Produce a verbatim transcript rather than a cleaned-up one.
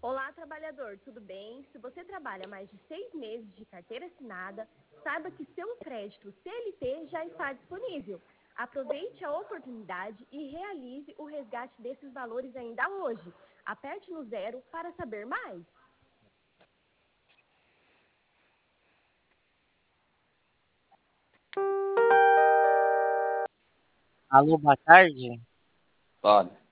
Olá, trabalhador, tudo bem? Se você trabalha mais de seis meses de carteira assinada, saiba que seu crédito C L T já está disponível. Aproveite a oportunidade e realize o resgate desses valores ainda hoje. Aperte no zero para saber mais. Alô, boa tarde. Olha,